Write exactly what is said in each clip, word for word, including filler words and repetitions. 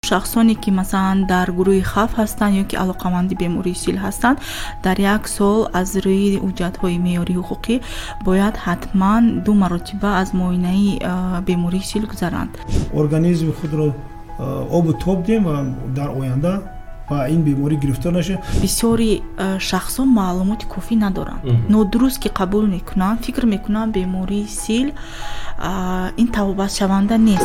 شخصانی که مثلا در گروه خف هستند یا که علاقمند بیماری سیل هستند در یک سال از روی حجت‌های معیاری حقوقی باید حتما دو مرتبه از معاینه بیماری سیل گذرند. ارگانیسم خود را آب و تاب دیم و در آینده با این بیماری گرفتار نشه. بسیاری شخصا معلومات کافی ندارند. نادرست که قبول میکنن، فکر میکنن بیماری سیل این توبه شونده نیست.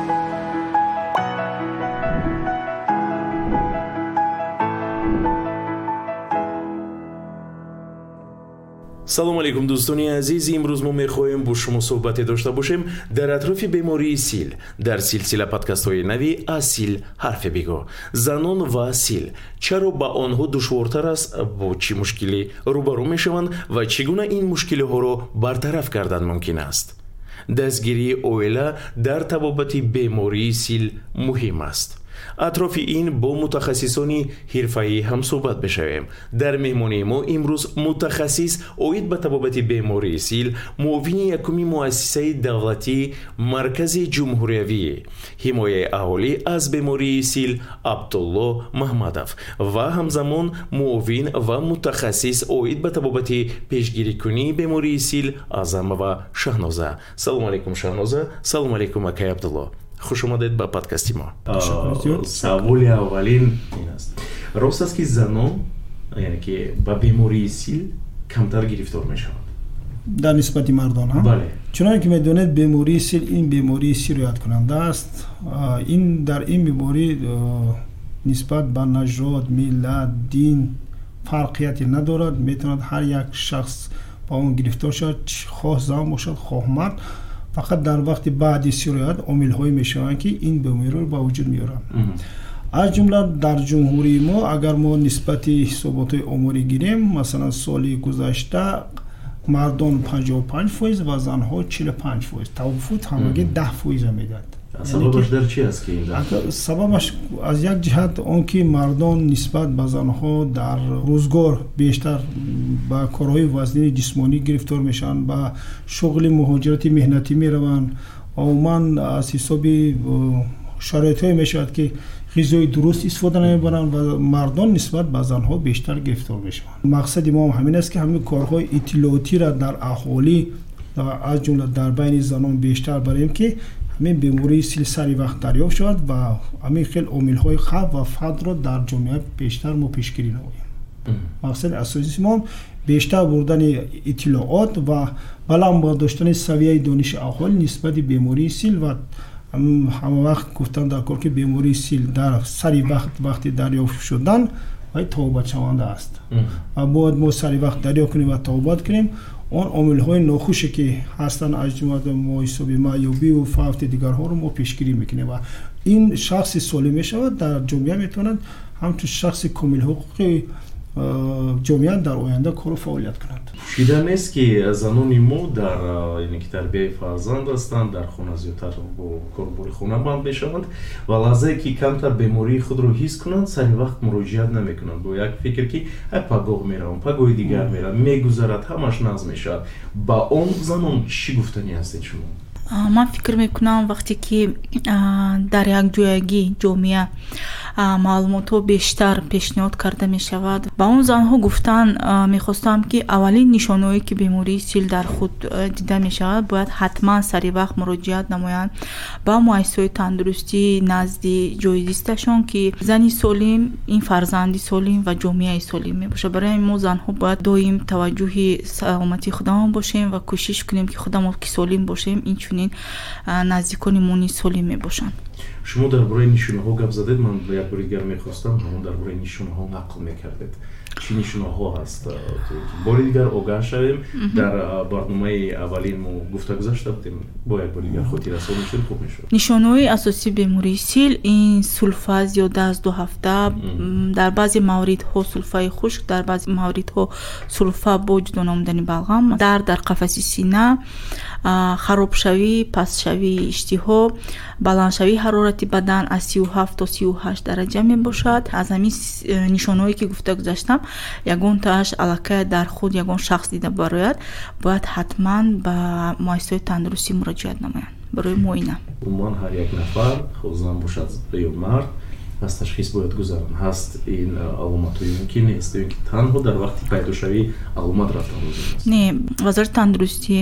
салом алейкум дӯстони азиз, имрӯз мо мехоҳем бо шумо суҳбате дошта бошем дар атрофи бемории сил дар силсила подкастҳои нави аз сил ҳарфе биго. занон ва сил чаро ба онҳо душвортар аст, бо чӣ мушкилӣ рӯбарӯ мешаванд ва чӣ гуна ин мушкилиҳоро бартараф кардан мумкин аст. дастгирии оила дар табобати бемории сил муҳим аст. атрофи ин бо мутахассисони ҳирфаӣ ҳам суҳбат бишавем. дар меҳмонии мо имрӯз мутахассис оид ба табобати бемории сил, муовини якуми муассисаи давлатии маркази ҷумҳуриявии ҳимояи аҳолӣ аз бемории сил Абдулло Маҳмадов ва ҳамзамон муовин ва мутахассис оид ба табобати пешгирикунии бемории сил Азамова Шаҳноза. салому алейкум Шаҳноза. салому алейкум акай Абдулло. خوش آمدید به پادکستی ما. سوال اولین این است. راست است که زنان یعنی که با بیماری سیل کمتر گرفتار میشوند در نسبت مردان ها؟ بله. چون که میدونید بیماری سیل این بیماری سیریت کننده است. این در این بیماری نسبت به نژاد، ملت، دین فرقیتی ندارد. میتواند هر یک شخص با اون گرفتار شود، خواه زن باشد خواه مرد. فقط در وقت بعد سیریت عامل‌هایی میشوند که این بیماری رو با وجود میارن. از جمله در جمهوری ما اگر ما نسبت حسابات عمری گیریم، مثلا سال گذشته مردان پنجاه و پنج فیصد و زنها چهل و پنج فیصد، توافت همگی ده فیصد میداد. سببش در چی است که این در؟ سببش از یک جهت آن که مردان نسبت به زنها در روزگار بیشتر با کارهای وزنی جسمانی گرفتار میشن، با شغل مهاجرتی مهنتی میروند و عموما از حساب شرایطی میشود که غذای درست استفاده نمیبرند و مردان نسبت به زنها بیشتر گرفتار میشن. مقصد ما همین است که همین کارهای اطلاعاتی را در اهالی و از جمله در بین زنان بیشتر بریم که همین بیماری سیل سری وقت دریافت شود و همین خیلی عامل‌های خف و فقر را در جامعه بیشتر ما پیشگیری نماییم. مقصد اساسی ما بیشتر بردن اطلاعات و بلند داشتن سویه دانش اهالی نسبت به بیماری سیل و همه وقت گفتن در کار که بیماری سیل در سری وقت وقتی دریافت شدن و توبه شونده است. و باید ما سری وقت دریافت کنیم و توبه کنیم. آن عامل‌های ناخوشی که هستن از جمله مایسوبی معیوبی و فوت دیگرها رو ما پیشگیری میکنیم و این شخص سالم میشود در جامعه میتونند همچون شخص کامل حقوقی جامعه در آینده کار و فعالیت کنند. شیده نیست که زنان ما در یعنی که تربیت فرزند هستند در خانه زیادتر با کاربر خانه بند میشوند و لحظه که کمتر بیماری خود رو حس کنند سری وقت مراجعت نمیکنند با یک فکر که پگاه میرم پگاه دیگر میرم میگذرد همش ناز میشد. با اون زنان چی گفتنی هستید شما؟ من فکر میکنم وقتی که در یک جایگی جامعه معلومات ها بیشتر پیشنهاد کرده می شود با اون زنها گفتن میخواستم که اولین نشانهایی که بیماری سیل در خود دیده می شود باید حتما سری وقت مراجعت نمایند با مؤسسه تندرستی نزد جای زیستشان که زنی سالم این فرزندی سالم و جامعه سالم می باشه. برای ما زنها باید دائم توجه سلامتی خودمون باشیم و کوشش کنیم که خودمون که سالم باشیم این چنین نزدیکانمون سالم می باشند. شما درباره نشانه‌ها گپ زدید، من یک بار دیگر می‌خواستم همون درباره نشانه‌ها نقل می‌کردید. چی نشانه‌ها هست؟ بار دیگر آگاه شویم. در برنامه اولین ما گفته گذاشته بودیم با یک بار دیگر خاطر رسانی شد خوب می‌شد. نشانه‌های اساسی بیماری سیل این سلفه زیاده از دو هفته، در بعضی مواردها سلفه خشک، در بعضی مواردها سلفه با جدا نمودنی بلغم، درد در قفس سینه، خراب شوی، پس شوی اشتها، بلند شوی حرارت بدن از سی و هفت تا سی و هشت درجه می باشد. از همین نشانهایی که گفته گذاشتم یگان تاش علاقه در خود یگان شخص دیده باید باید حتما به مؤسسه تندرستی مراجعت نمایند. барои муоина. умуман ҳар як нафар зан бошад ё мард аз ташхис бояд гузаранд. ҳаст ин аломатҳои мумкин нест ё ки танҳо дар вақти пайдошавӣ аломат рафтан лозим аст? Не, вазорати тандурустӣ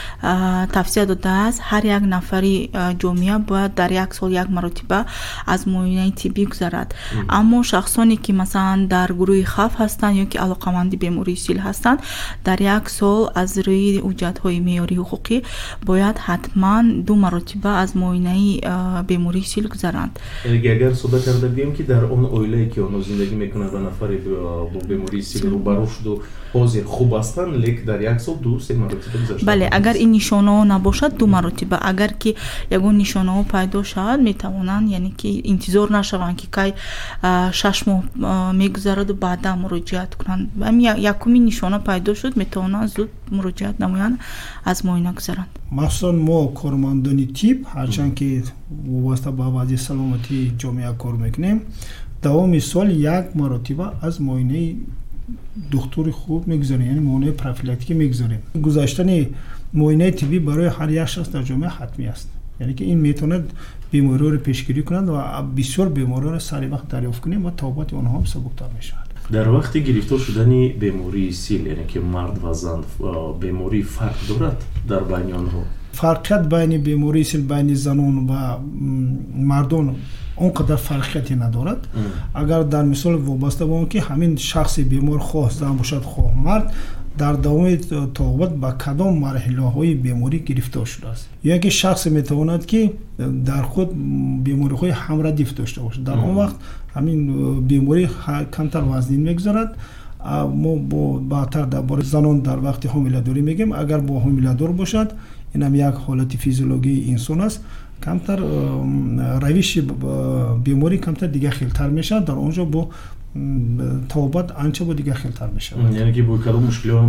тавсия додааст ҳар як нафари ҷомеа бояд дар як сол як маротиба аз муоинаи тиббӣ гузарад. Аммо шахсоне ки масалан дар гурӯҳи хавф ҳастанд ё ки алоқаманди бемории сил ҳастанд, дар як сол аз рӯи ҳуҷҷатҳои меъёрии ҳуқуқӣ бояд ҳатман ду маротиба аз муоинаи бемории сил гузаранд. Агар сода карда бигӯем ки дар он оилае ки онҳо зиндагӣ мекунанд ва нафаре бо бемории сил рӯбарӯ шуду ҳозир хуб ҳастанд, лекин дар як сол ду се маротиба гузаштанд. Бале, агар ин нишонаҳо набошад ду маротиба, агар ки ягон нишонаҳо пайдо шавад, метавонанд яъне ки интизор нашаванд ки кай шаш моҳ мегузараду баъдан муроҷиат кунанд. Якумин нишона пайдо шуд, метавонанд зуд муроҷиат намоянд, аз муоина гузаранд. махсусан мо кормандони тиб ҳарчанд ки вобаста ба вазъи саломатии ҷомеа кор мекунем, давоми сол як маротиба аз муоинаи духтури хуб мегузарем, яъне муоинаи профилактикӣ мегузарем. гузаштани муоинаи тиббӣ барои ҳар як шахс дар ҷомеа ҳатмӣ аст, яъне ки ин метавонад бемориҳоро пешгирӣ кунад ва бисёр бемориҳоро сари вақт дарёфт кунем ва табобати онҳо ҳам сабуктар мешавад. дар вақти гирифтор шудани бемории сил, яъне ки мард ва зан, беморӣ фарқ дорад дар байни онҳо? фарқият байни бемории сил байни занон ва мардон он қадар фарқияте надорад. агар дар мисол вобаста ба он ки ҳамин шахси бемор хоҳ зан бошад хоҳ мард дар давоми тоқубат ба кадом марҳилаҳои беморӣ гирифтор шудааст. ё ки шахсе метавонад ки дар худ бемориҳои ҳамрадиф дошта бошад, дар он вақт ҳамин беморӣ камтар вазнин мегузарад. мо баъдтар дар бораи занон дар вақти ҳомиладорӣ мегӯем, агар бо ҳомиладор бошад, инам як ҳолати физиологии инсон аст, камтар равиши беморӣ камтар дигар хелтар мешавад, дар онҷо бо табобат анча бо дигар хелтар мешавад. Яъне ки бо кадом мушкилот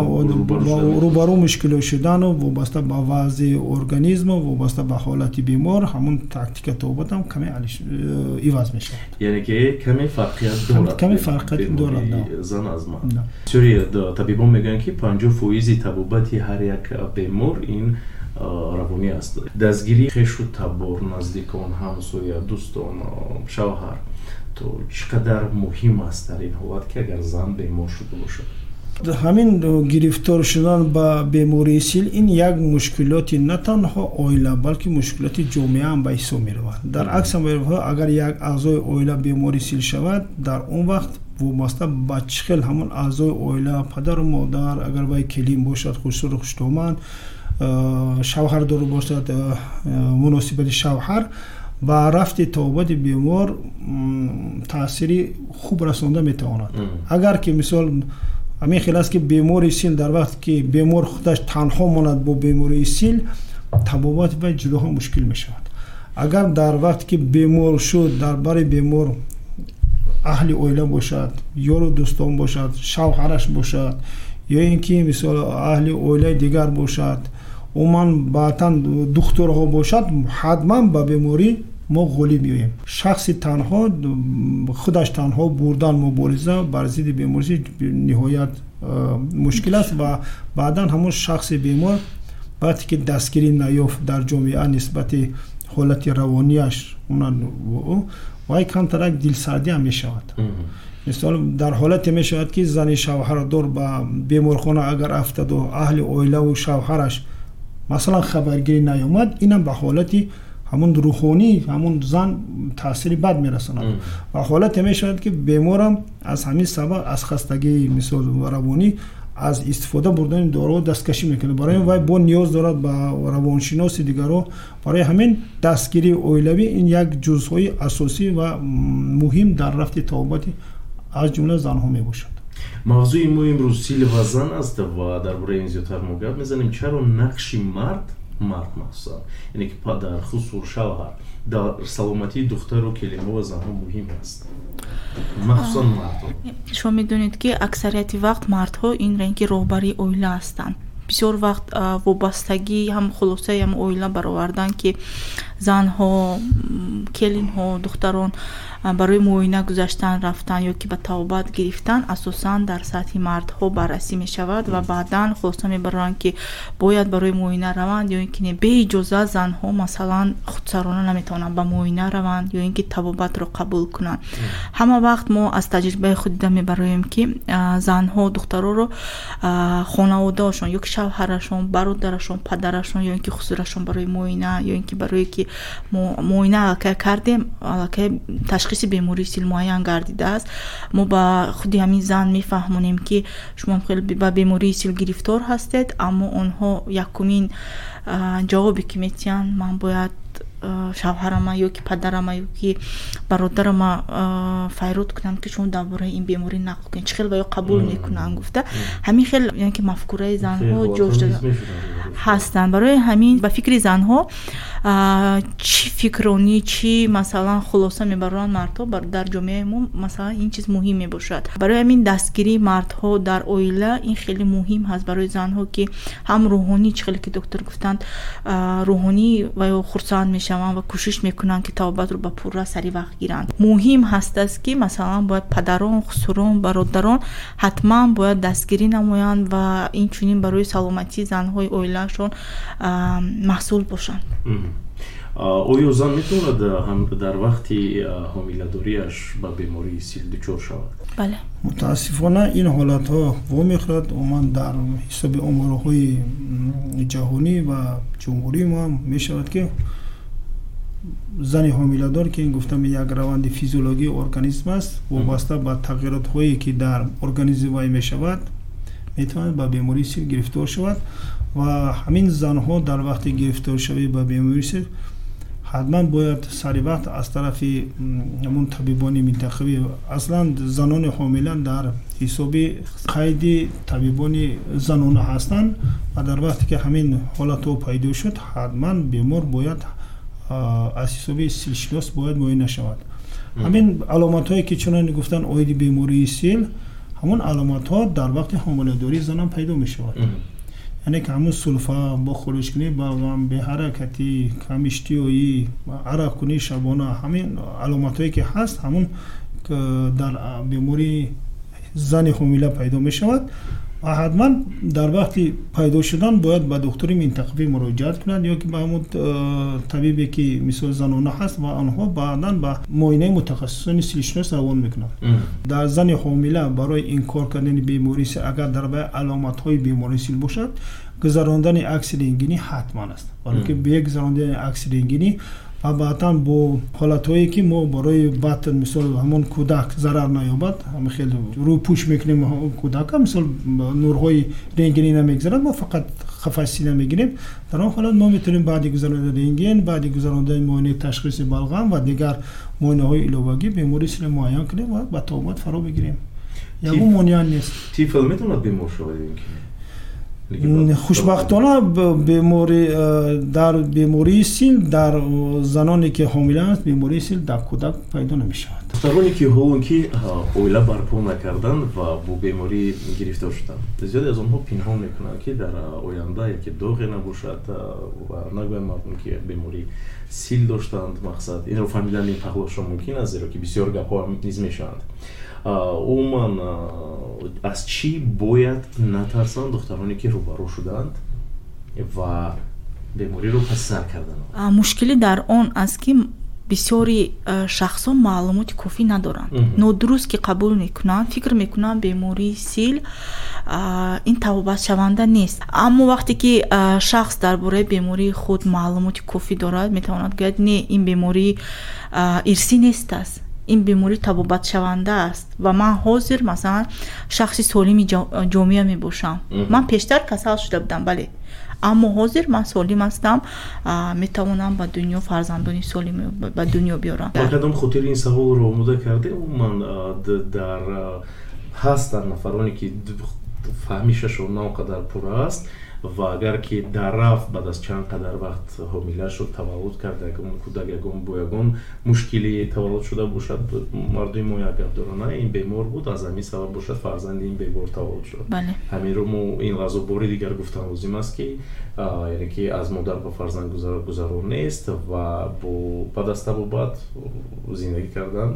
рӯбарӯ мушкилот шудану вобаста ба вазъи организму, вобаста ба ҳолати бемор, ҳамун тактика табобат ҳам каме иваз мешавад. Яъне ки каме фарқият дорад. Каме фарқият дорад. Зан аз мард. Бисёри табибон мегӯянд ки панҷоҳ фоизи табобати ҳар як бемор ин равонӣ аст. Дастгирии хешу табор, наздикон, ҳамсоя, дӯстон, шавҳар то чӣ қадар муҳим аст дар ин ҳолат ки агар зан бемор шуда бошад? ҳамин гирифтор шудан ба бемории сил ин як мушкилоти на танҳо оила, балки мушкилоти ҷомеа ҳам ба ҳисоб меравад. дар аксар мавориҳо агар як аъзои оила беморӣ сил шавад, дар он вақт вобаста ба чӣ хел ҳамон аъзои оила, падару модар, агар вай келин бошад, хушрӯ хуштоманд, шавҳар дору бошад, муносибати шавҳар ба рафти табобати бемор таъсири хуб расонда метавонад. агар ки мисол ҳамин хел аст ки бемори сил дар вақте ки бемор худаш танҳо монад бо бемории сил, табобати вай ҷудоҳо мушкил мешавад. агар дар вақте ки бемор шуд, дар бари бемор аҳли оила бошад, ёру дӯстон бошад, шавҳараш бошад, ё ин ки мисол аҳли оилаи дигар бошад, умуман баъдан духтурҳо бошад, ҳатман ба беморӣ мо ғолиб меоем. шахси танҳо худаш танҳо бурдан мубориза бар зидди беморӣ ниҳоят мушкил аст ва баъдан ҳамон шахси бемор вақте ки дастгирӣ наёфт дар ҷомеа нисбати ҳолати равонияш, вай камтарак дилсардӣ ҳам мешавад. мисол дар ҳолате мешавад ки зани шавҳардор ба беморхона агар афтаду аҳли оилаву шавҳараш масалан хабаргирӣ наёмад, инам ба ҳолати ҳамун рӯҳонӣ ҳамун зан таъсири бад мерасонад ва ҳолате мешавад ки беморам аз ҳамин сабаб аз хастагии мисол равонӣ аз истифода бурдани дороҳо дасткашӣ мекунад. барои вай бо ниёз дорад ба равоншиноси дигарҳо. барои ҳамин дастгирии оилавӣ ин як ҷузъҳои асосӣ ва муҳим дар рафти табобати аз ҷумла занҳо мебошад. мавзӯи мо имрӯз сил ва зан аст ва дар бораи ин зиёдтар мо гап мезанем. чаро нақши мард мард махсусан, яъне ки падар, хусур, шавҳар дар саломатии духтару келинҳо ва занҳо муҳим аст, махсусан мардҳо. шумо медонед ки аксарияти вақт мардҳо ин ранги роҳбари оила ҳастанд. бисёр вақт вобастагӣ ҳам хулосаи ҳам оила баровардан ки занҳо, келинҳо, духтарон барои муоина гузаштан рафтан ё ки ба тавбат гирифтан асосан дар сатҳи мардҳо баррасӣ мешавад ва баъдан хулоса мебаранд ки бояд барои муоина раванд ё ин ки беиҷозат занҳо масалан худсарона наметавонанд ба муоина раванд ё ин ки табобатро қабул кунанд. ҳама вақт мо аз таҷрибаи худ дида мебароем ки занҳо духтароро хонаводаашон ё ки шавҳарашон, бародарашон, падарашон ё ин ки хузурашон барои муоина ё ин ки барое ки муоина аллакай кардем, аллакай ташхиси бемории сил муайян гардидааст, мо ба худи ҳамин зан мефаҳмонем ки шумо хеле ба бемории сил гирифтор ҳастед, аммо онҳо якумин ҷавобе ки метиҳанд ман бояд шавҳарама ё ки падарама ё ки бародарама файруд кунам ки шумо дар бораи ин беморӣ нақл кунед, чӣ хел ва ё қабул мекунанд гуфта ҳамин хел яъне ки мафкураи занҳо ҷошуда ҳастанд. барои ҳамин ба фикри занҳо чӣ фикронӣ чӣ масалан хулоса мебаранд мардҳо дар ҷомеаи мо, масалан ин чиз муҳим мебошад. барои ҳамин дастгирии мардҳо дар оила ин хеле муҳим ҳаст барои занҳо ки ҳам рӯҳонӣ, чӣ хеле ки доктор гуфтанд, рӯҳонӣ ва ё хурсанд мешаванд ва кӯшиш мекунанд ки табобатро ба пурра сари вақт гиранд. муҳим ҳастаст ки масалан бояд падарон, хусурон, бародарон ҳатман бояд дастгирӣ намоянд ва инчунин барои саломатии занҳои оилаашон масъул бошанд. оё зан метавонад дар вақти ҳомиладориаш ба бемории сил дучор шавад? бале, мутаассифона ин ҳолатҳо вомехӯрад. умуман дар ҳисоби омораҳои ҷаҳонӣ ва ҷумҳурии мо ҳам мешавад ки зани ҳомиладор ки гуфтам як раванди физиологии организм аст, вобаста ба тағйиротҳое ки дар организми вай мешавад, метавонад ба бемории сил гирифтор шавад ва ҳамин занҳо дар вақти гирифторшавӣ ба бемории сил ҳатман бояд сари вақт аз тарафи ҳамун табибони минтақавӣ, аслан занони ҳомила дар ҳисоби қайди табибони занона ҳастанд ва дар вақте ки ҳамин ҳолатҳо пайдо шуд, ҳатман бемор бояд аз ҳисоби силшинос бояд муоина шавад. ҳамин аломатҳое ки чунон гуфтан оиди бемории сил, ҳамун аломатҳо дар вақти ҳомиладории занам пайдо мешавад. яъне ки ҳамун сулфа, бо хурӯшкунии балғам, беҳаракатӣ, камиштиёӣ, арақкунии шабона, ҳамин аломатҳое ки ҳаст, ҳамун дар бемории зани ҳомила пайдо мешавад ва ҳатман дар вақти пайдо шудан бояд ба духтури минтақавӣ муроҷиат кунад ё ки ба ҳамун табибе ки мисол занона ҳаст ва онҳо баъдан ба муоинаи мутахассисони силшинос равон мекунанд. дар зани ҳомила барои инкор кардани бемории сил, агар дар баъди аломатҳои бемории сил бошад, гузарондани акси рентгенӣ ҳатман аст, вале ки бе гузарондани акси рентгенӣ ва баъдан бо ҳолатҳое ки мо барои батн мисол ҳамон кӯдак зарар наёбад, ҳама хеле рӯй пӯш мекунем кӯдака, мисол нурҳои рентгенӣ намегзарад, мо фақат хафаси сина мегирем. дар он ҳолат мо метавонем баъди гузарондани рентген, баъди гузарондани муоинаи ташхиси балғам ва дигар муоинаҳои иловагӣ бемории сил муайян кунем ва ба табобат фаро бигирем. ягон монеа нест. тифл метавонад бемор шавад? хушбахтона бемори дар бемории сил дар заноне ки ҳомилаанд бемории сил дар кӯдак пайдо намешавад. духтароне ки ҳолон ки оила барпо накарданд ва бо беморӣ гирифтор шуданд, зиёде аз онҳо пинҳон мекунанд ки дар оянда яке доғе набошад ва нагӯянд мардум ки бемории сил доштанд. мақсад инро фаҳмидан ин паҳлоша мумкин аст, зеро ки бисёр гапҳо низ мешаванд. умуман аз чӣ бояд натарсанд духтароне ки рӯбаро шуданд ва бемориро пассар карданд? мушкили дар он аст ки бисёри шахсҳо маълумоти кофӣ надоранд, нодуруст ки қабул мекунанд, фикр мекунанд бемории сил ин табобатшаванда нест. аммо вақте ки шахс дар бораи бемории худ маълумоти кофӣ дорад, метавонад гӯяд не, ин беморӣ ирсӣ нест аст, ин беморӣ табобатшаванда аст ва ман ҳозир масалан шахси солими ҷомеа мебошам. ман пештар касал шуда будам, бале, аммо ҳозир ман солим ҳастам, метавонам ба дунё фарзандони солим ба дунё биёрам. ба кадом хотир ин саволро омода карде? умуман дар ҳастанд нафароне ки фаҳмишашон на он қадар пурра аст و اگر که در رفت بعد از چند قدر وقت حامله شد تولد کرد یگان کودک یگان بو یگان مشکلی تولد شده باشد مردم ما اگر دارن این بیمار بود از همین سبب باشد فرزند این بیمار تولد شد. بله. همین رو مو این غذا باری دیگر گفتن لازم است که یعنی که از مادر به فرزند گذران نیست و با بعد از تبابت زندگی کردن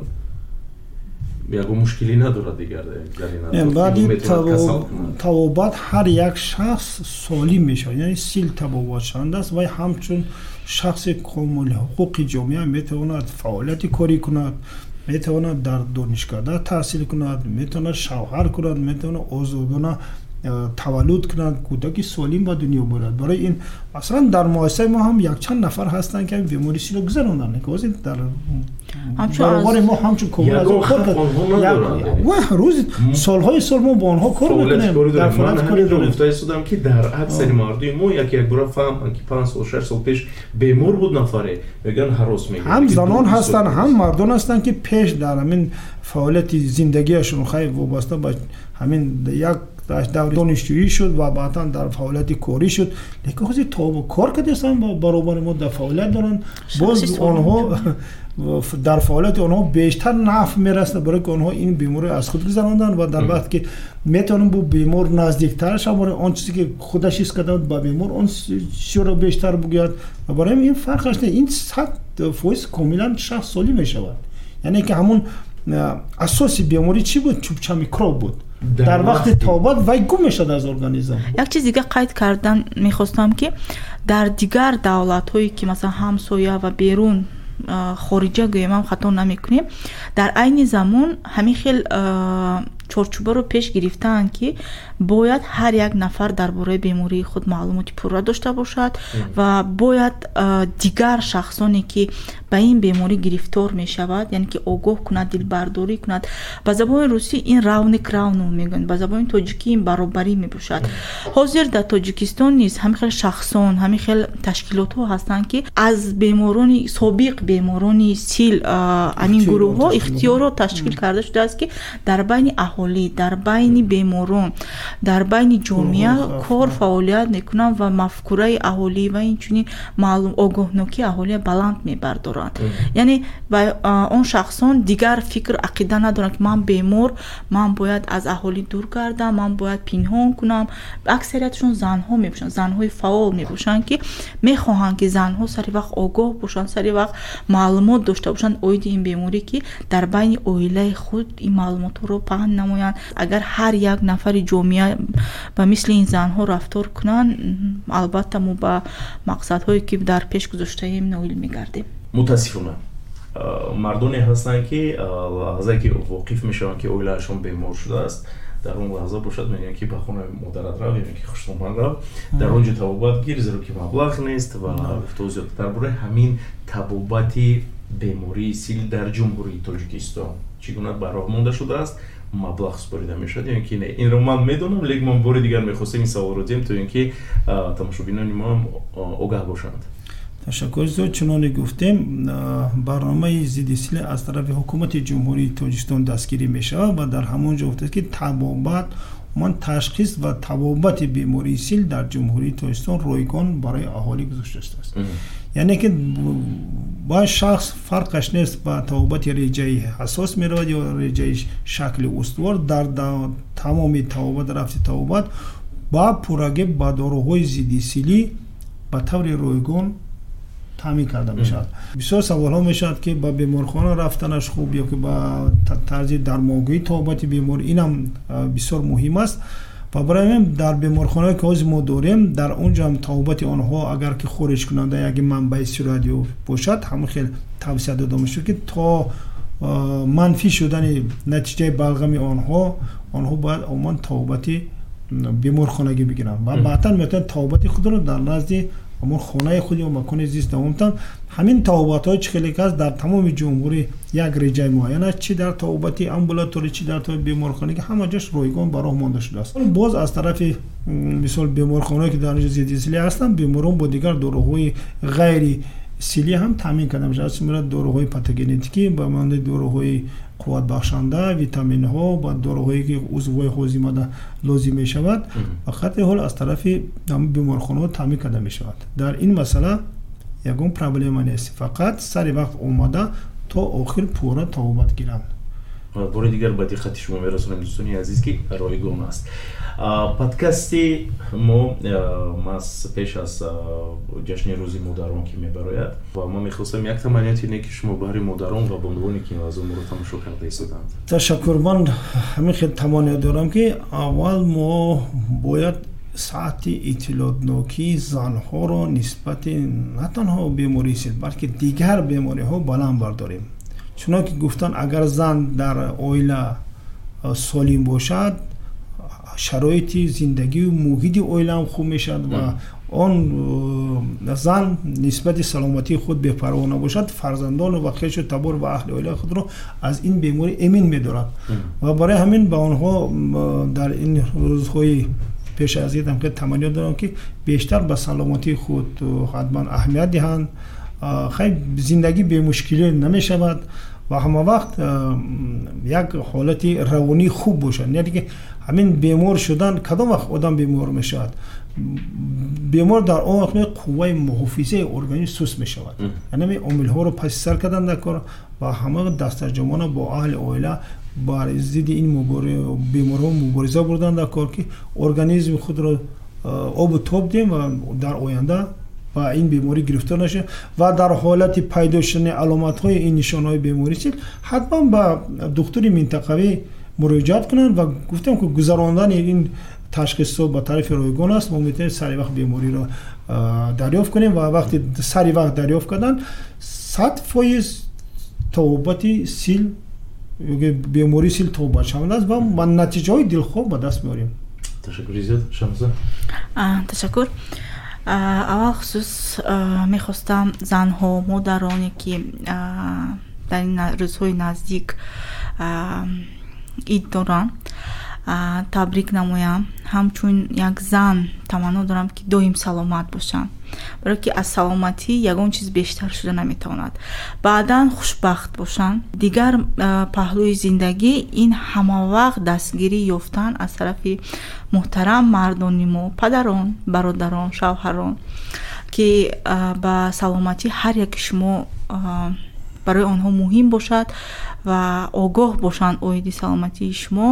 یگان مشکلی نداره دیگر در این بعد تبابت هر یک شخص سالم میشه یعنی سیل تبابت شونده است و همچون شخص کامل حقوق جامعه میتواند فعالیت کاری کند، میتواند در دانشگاه تحصیل کند، میتواند شوهر کند، میتواند آزادانه تولد کنند، کودکی سالم به دنیا بیاورد. برای این مثلا در مؤسسه ما هم یک چند نفر هستند که بیماری سیل رو گذراندن که واسه در برابر ما همچون کمون از اون خود و روز سالهای سال ما با آنها کار میکنیم. در فعالیت کاری رو مفتای سودم که در اکثر مردم ما یکی یک بار فهم که پنج سال شش سال پیش بیمار بود نفره میگن هراس میگن هم زنان هستن هم مردان هستن که پیش در همین فعالیت زندگیشون خیلی وابسته به همین یک دور دانشجویی شد و بعدا در فعالیت کاری شد، لیکن خودی تو کار کردن برابر ما در فعالیت دارن باز آنها در فعالیت آنها بیشتر نفع میرسه برای که آنها این بیماری از خود گذراندن و در وقت که میتونن با بیمار نزدیکتر شون آن چیزی که خودش حس کرده با بیمار اون چیز رو بیشتر بگوید و برای این فرقش نه این صد فویس کاملا شخص سالی میشود. یعنی که همون اساسی بیماری چی بود؟ چوبچه میکروب بود. در, در وقت توبت وای گم میشد از ارگانیسم. یک چیز دیگه قید کردن میخواستم که در دیگر دولت هایی که مثلا همسایه و بیرون خارجه گویم هم خطا نمیکنیم در عین زمان همین خیل چارچوبه رو پیش گرفتن که باید هر یک نفر درباره بیماری خود معلومات پورا داشته باشد و باید دیگر شخصانی که به این بیماری گرفتار می شود یعنی که آگاه کند، دل برداری کند. به زبان روسی این راونک راونو میگن، به زبان تاجیکی این برابری می باشد. حاضر در تاجیکستان نیست همین خیل شخصان همین خیل تشکیلات ها هستن که از بیماران سابق بیماران سیل همین گروه ها اختیار تشکیل کرده شده است که در بین اهالی، در بین بیماران، در بین جامعه کار فعالیت میکنن و مفکوره اهالی و این چنین معلوم آگاهناکی اهالی بلند میبردارن. یعنی و اون شخصان دیگر فکر عقیده ندارن که من بیمار من باید از اهالی دور گردم، من باید پنهان کنم. اکثریتشون زنها میباشن، زنهای فعال میباشن که میخواهن که زنها سری وقت آگاه باشن، سری وقت معلومات داشته باشن اوید این بیماری که در بین عائله خود این معلومات رو پهن نمایند. اگر هر یک نفر جامعه و مثل این زنها رفتار کنن البته ما به مقصدهایی که در پیش گذاشته ایم نائل میگردیم. متاسفانه مردانی هستند که لحظه که واقف میشن که عائلهشون بیمار شده است در اون لحظه باشد میگن که به خونه مادرت رو یعنی که خوشتون رو در اونجا تبابت گیر زیرا که مبلغ نیست و توضیحات درباره همین تبابت بیماری سیل در جمهوری تاجیکستان چگونه براه مانده شده است مبلغ سپریده میشد یعنی که نه این رو من میدونم لیکن من بار دیگر میخواستم این سوال رو دیم تا اینکه تماشابینان ما هم آگاه باشند. تشکر زود. چنانه گفتیم برنامه ضد سیل از طرف حکومت جمهوری تاجیکستان دستگیری میشه و در همونجا گفته که تبابت من تشخیص و تبابت بیماری سیل در جمهوری تاجیکستان رایگان برای اهالی گذاشته است. یعنی که با شخص فرقش نیست با تبابت رجعی حساس میرود یا رجعی شکل استوار در تمامی تبابت رفت تبابت با پورگی با داروهای ضد سیلی به طور رایگان تامین کرده میشد. بسیار سوال ها میشد که با بیمارخانه رفتنش خوب یا که با طرز درمانگویی تبابت بیمار اینم بسیار مهم است و برای من در بیمارخانه که از ما داریم در اونجا هم تبابت آنها اگر که خارج کننده یک منبع رادیو باشد همون خیلی توصیه داده میشه که تا منفی شدن نتیجه بلغم آنها آنها باید عموما تبابت بیمارخانگی بگیرن و بعدا میتونن تبابت خود رو در نزد همون خانه خودی و مکان زیست دوامتن همین تبابت‌های چخیلی که در تمام جمهوری یک رجای معین است، چی در تبابت امبولاتوری چی در تبابت بیمارخانگی همه جاش رایگان براه مانده شده است. باز از طرف مثال بیمارخانه‌ای که در اینجا ضد سیلی هستن بیماران با دیگر داروهای غیر سیلی هم تامین کرده میشه. از میره داروهای پاتوژنتیکی با مانند داروهای قوت بخشنده، ویتامین ها و داروهایی که عضوهای هاضمه لازم می شود و خاطر حال از طرف بیمارخانه تامین کرده می شود. در این مسئله یگان پرابلم نیست، فقط سر وقت اومده تا آخر پورا توبت گیرند. بار دیگر با دقت شما میرسونم دوستانی عزیز که رایگان است. پادکاستی ما ماس پیش از جشن روزی مادران که میبراید و ما میخواستم یک تمنیت اینه که شما برای مادران و بانوانی که از اون رو تماشا کرده ایستادند. تشکر. من همین خیلی تمنیت دارم که اول ما باید ساعت اطلاعات نوکی زنها رو نسبت نه تنها بیماری سیل بلکه دیگر بیماری ها بلند برداریم. چون که گفتن اگر زن در عائله سالم باشد شرایط زندگی و محیط عائله هم خوب میشد و آن زن نسبت سلامتی خود بی‌پروا نباشد، فرزندان و خویش و تبار و اهل عائله خود رو از این بیماری امین می‌دارد و برای همین به آنها در این روزهای پیش از عید هم که تمنیت دارم که بیشتر به سلامتی خود حتما اهمیت دهند. خیلی زندگی به مشکلی نمی شود و همه وقت یک حالت روانی خوب باشد. یعنی که همین بیمار شدن کدام وقت آدم بیمار می شود؟ بیمار در آن وقت قوه محافظه ارگانیسم سست می شود. یعنی عامل ها رو پس سر کردن در کار و همه دسترجمانه با اهل عائله بر ضد این بیمارها مبارزه بردن در کار که ارگانیسم خود را آب و تاب دیم و در آینده و این بیماری گرفتار نشه و در حالت پیدا شدن علامت های این نشانه های بیماری سیل حتما با دکتر منطقوی مراجعت کنند و گفتم که گذراندن این تشخیص با طرف رایگان است. ما میتونیم سری وقت بیماری را دریافت کنیم و وقتی سری وقت دریافت کردن صد فایز توبت سیل بیماری سیل توبت شامل است و من نتیجه های دلخواه به دست میاریم. تشکر زیاد. شمسه. تشکر. اول خصوص میخواستم زنها مادرانی که در این روزهای نزدیک عید دارن تبریک نمایم. همچون یک زن تمنا دارم که دویم سلامت باشن، برای که از سلامتی یگان چیز بیشتر شده نمیتواند. بعداً خوشبخت باشن. دیگر پهلوی زندگی این همه وقت دستگیری یافتن از طرف محترم مردان ما، پدران، برادران، شوهران که با سلامتی هر یک شما برای آنها مهم باشد و آگاه باشند اوید سلامتی شما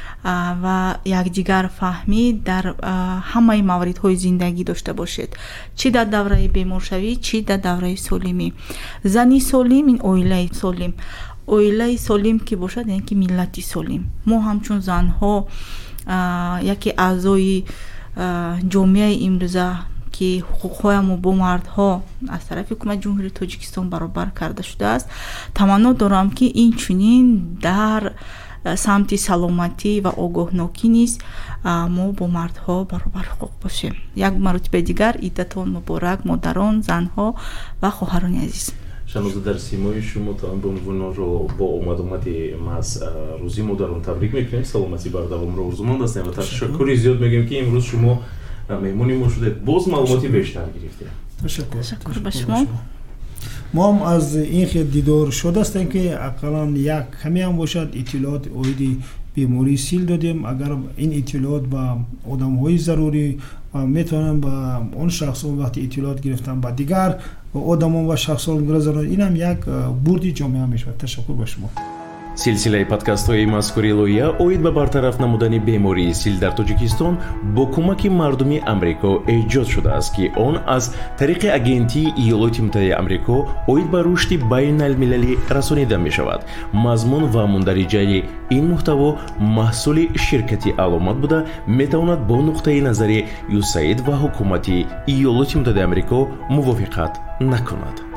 و یکدیگر فهمید در همه مواردهای زندگی داشته باشید، چی در دوره بیمارشوی چی در دوره سالمی. زنی سالم این عائله سالم، عائله سالم که باشد یعنی که ملتی سالم. ما همچون زنها یکی اعضای جامعه امروزه که حقوق‌های ما با مردها از طرف حکومت جمهوری تاجیکستان برابر کرده شده است. تمنا دارم که این چنین در سمت سلامتی و آگاهناکی نیست ما با مردها برابر حقوق باشیم. یک مرتبه دیگر عیدتان مبارک مادران، زنها و خواهران عزیز. شنوزه در سیمای شما تا به عنوان رو با اومد اومد ماس روزی مادران تبریک میکنیم. سلامتی بر دوام رو آرزومند هستیم و تشکر زیاد میگیم که امروز شما مهمونی ما شدید، باز معلوماتی بیشتر گرفتیم. تشکر. تشکر به شما. ما هم از این خیلی دیدار شده هستیم که اقلا یک کمی هم باشد اطلاعات اویدی بیماری سیل دادیم. اگر این اطلاعات با آدم های ضروری و میتونن با اون شخصان وقتی اطلاعات گرفتن با دیگر آدم و شخصان گذارن، این هم یک بردی جامعه میشه. تشکر به شما. силсилаи подкастҳои мазкури лоиҳа оид ба бартараф намудани бемории сил дар тоҷикистон бо кӯмаки мардуми амрико эҷод шудааст ки он аз тариқи агентии иёлоти муттаҳидаи амрико оид ба рушди байналмилалӣ расонида мешавад. мазмун ва мундариҷаи ин муҳтаво маҳсули ширкати аломат буда метавонад бо нуқтаи назари юсаид ва ҳукумати иёлоти муттаҳидаи амрико мувофиқат накунад.